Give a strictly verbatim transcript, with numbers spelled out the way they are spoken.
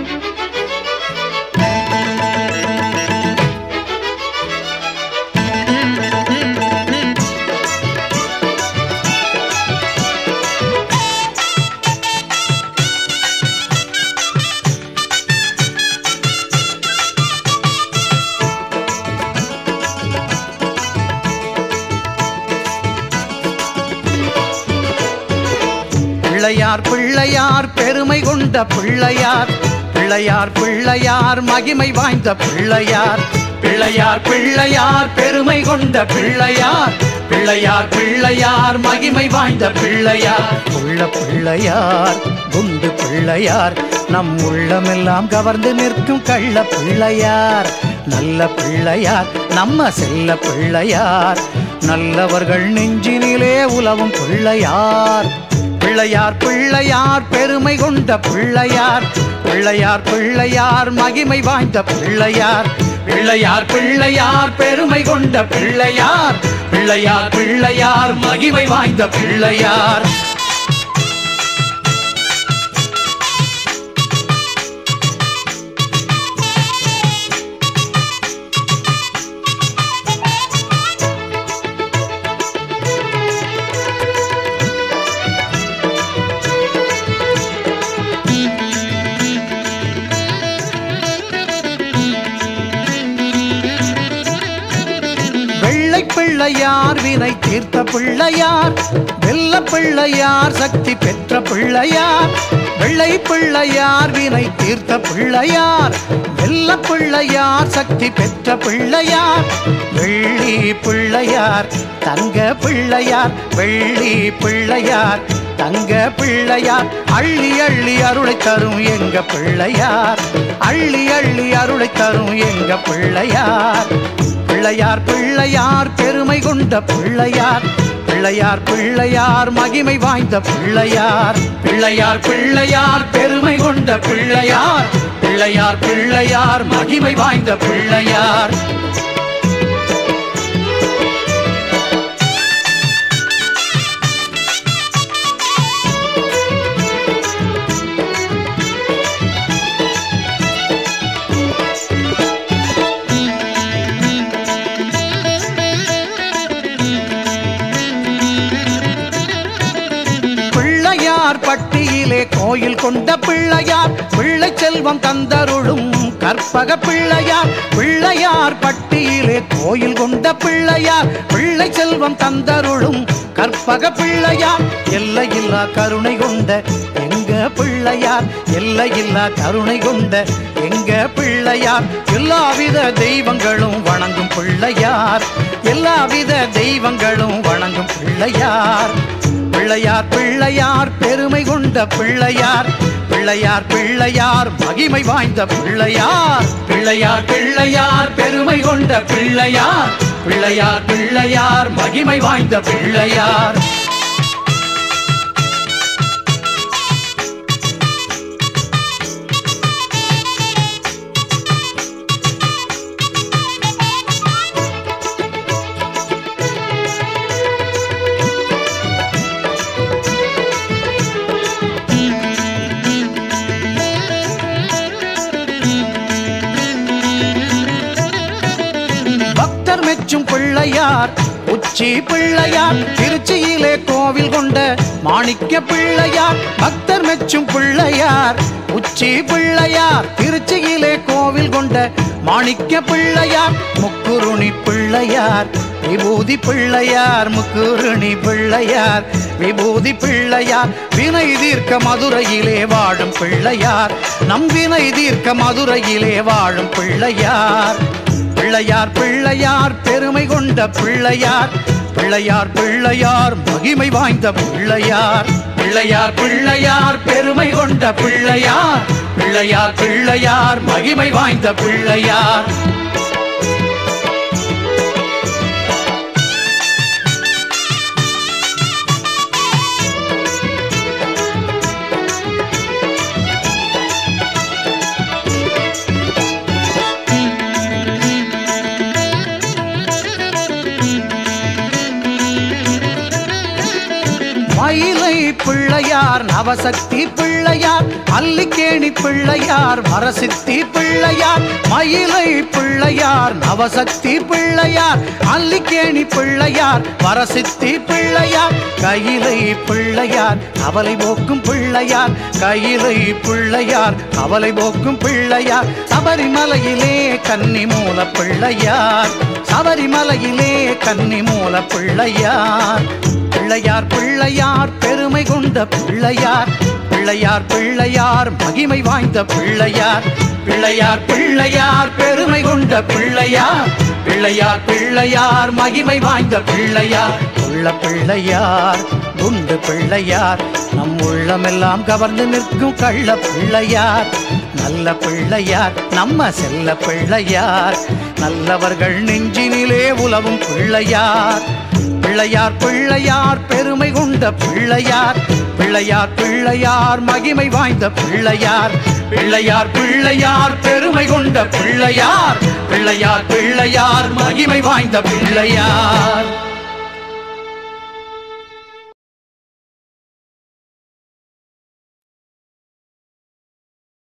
பிள்ளையார் பிள்ளையார் பெருமை கொண்ட பிள்ளையார், பிள்ளையார் பிள்ளையார் மகிமை வாய்ந்த பிள்ளையார், பிள்ளையார் பிள்ளையார் பெருமை கொண்ட பிள்ளையார், பிள்ளையார் பிள்ளையார் மகிமை வாய்ந்த பிள்ளையார். உள்ள பிள்ளையார் குண்டு பிள்ளையார், நம் உள்ளமெல்லாம் கவர்ந்து நிற்கும் கள்ள பிள்ளையார், நல்ல பிள்ளையார் நம்ம செல்ல பிள்ளையார், நல்லவர்கள் நெஞ்சினிலே உலவும் பிள்ளையார். பிள்ளையார் பிள்ளையார் பெருமை கொண்ட பிள்ளையார், பிள்ளையார் பிள்ளையார் மகிமை வாய்ந்த பிள்ளையார், பிள்ளையார் பிள்ளையார் பெருமை கொண்ட பிள்ளையார், பிள்ளையார் பிள்ளையார் மகிமை வாய்ந்த பிள்ளையார். பிள்ளையார் வினை தீர்த்த பிள்ளையார், வெள்ள பிள்ளையார் சக்தி பெற்ற பிள்ளையார், வெள்ளை பிள்ளையார் வினை தீர்த்த பிள்ளையார், வெள்ள பிள்ளையார் சக்தி பெற்ற பிள்ளையார், வெள்ளி பிள்ளையார் தங்க பிள்ளையார், வெள்ளி பிள்ளையார் தங்க பிள்ளையார், அள்ளி அள்ளி அருளை தரும் எங்க பிள்ளையார், அள்ளி அள்ளி அருளை தரும் எங்க பிள்ளையார். பிள்ளையார் பிள்ளையார் பெருமை கொண்ட பிள்ளையார், பிள்ளையார் பிள்ளையார் மகிமை வாய்ந்த பிள்ளையார், பிள்ளையார் பிள்ளையார் பெருமை கொண்ட பிள்ளையார், பிள்ளையார் பிள்ளையார் மகிமை வாய்ந்த பிள்ளையார். பட்டியிலே கோயில் கொண்ட பிள்ளையார், பிள்ளை செல்வம் தந்தருளும் கற்பக பிள்ளையார், பிள்ளையார் பட்டியிலே கோயில் கொண்ட பிள்ளையார், பிள்ளை செல்வம் தந்தருளும் கற்பக பிள்ளையார், எல்லையில்லா கருணை கொண்ட எங்க பிள்ளையார், எல்லையில்லா கருணை கொண்ட எங்க பிள்ளையார், எல்லாவித தெய்வங்களும் வணங்கும் பிள்ளையார், எல்லாவித தெய்வங்களும் வணங்கும் பிள்ளையார். பிள்ளையார் பிள்ளையார் பெருமை கொண்ட பிள்ளையார், பிள்ளையார் பிள்ளையார் மகிமை வாய்ந்த பிள்ளையார், பிள்ளையார் பிள்ளையார் பெருமை கொண்ட பிள்ளையார், பிள்ளையார் பிள்ளையார் மகிமை வாய்ந்த பிள்ளையார். மெச்சும் பிள்ளையார் உச்சி பிள்ளையார், திருச்சியிலே கோவில் கொண்ட மாணிக்க பிள்ளையார், பக்தர் மெச்சும் பிள்ளையார் உச்சி பிள்ளையார், திருச்சியிலே கோவில் கொண்ட மாணிக்க பிள்ளையார், முக்குருணி பிள்ளையார் விபூதி பிள்ளையார், முக்குருணி பிள்ளையார் விபூதி பிள்ளையார், வினை தீர்க்க மதுரையிலே வாழும் பிள்ளையார், நம் வினை தீர்க்க மதுரையிலே வாழும் பிள்ளையார். பிள்ளையார் பிள்ளையார் பெருமை கொண்ட பிள்ளையார், பிள்ளையார் பிள்ளையார் மகிமை வாய்ந்த பிள்ளையார், பிள்ளையார் பிள்ளையார் பெருமை கொண்ட பிள்ளையார், பிள்ளையார் பிள்ளையார் மகிமை வாய்ந்த பிள்ளையார். மயிலை பிள்ளையார் நவ நவசக்தி பிள்ளையார் அல்லிக்கேணி பிள்ளையார் வரசித்தி பிள்ளையார் மயிலை பிள்ளையார் நவசக்தி பிள்ளையார் அல்லிக்கேணி பிள்ளையார் வரசித்தி பிள்ளையார் கையிலை பிள்ளையார் அவலை போக்கும் பிள்ளையார் கையிலை பிள்ளையார் அவலை போக்கும் பிள்ளையார் சபரிமலையிலே கன்னி மூல பிள்ளையார் சபரிமலையிலே கன்னி மூல பிள்ளையார் பிள்ளையார் பிள்ளையார் பெருமை கொண்ட பிள்ளையார் பிள்ளையார் பிள்ளையார் மகிமை வாய்ந்த பிள்ளையார் பிள்ளையார் பிள்ளையார் பெருமை கொண்ட பிள்ளையார் பிள்ளையார் பிள்ளையார் மகிமை வாய்ந்த பிள்ளையார் உள்ள பிள்ளையார் குண்டு பிள்ளையார் நம் உள்ளமெல்லாம் கவர்ந்து நிற்கும் கள்ள பிள்ளையார் நல்ல பிள்ளையார் நம்ம செல்ல பிள்ளையார் நல்லவர்கள் நெஞ்சினிலே உலவும் பிள்ளையார் பிள்ளையார் பிள்ளையார் பெருமை கொண்ட பிள்ளையார் பிள்ளையார் பிள்ளையார் மகிமை வாய்ந்த பிள்ளையார் பிள்ளையார் பிள்ளையார் பெருமை கொண்ட பிள்ளையார் பிள்ளையார் பிள்ளையார் மகிமை வாய்ந்த பிள்ளையார்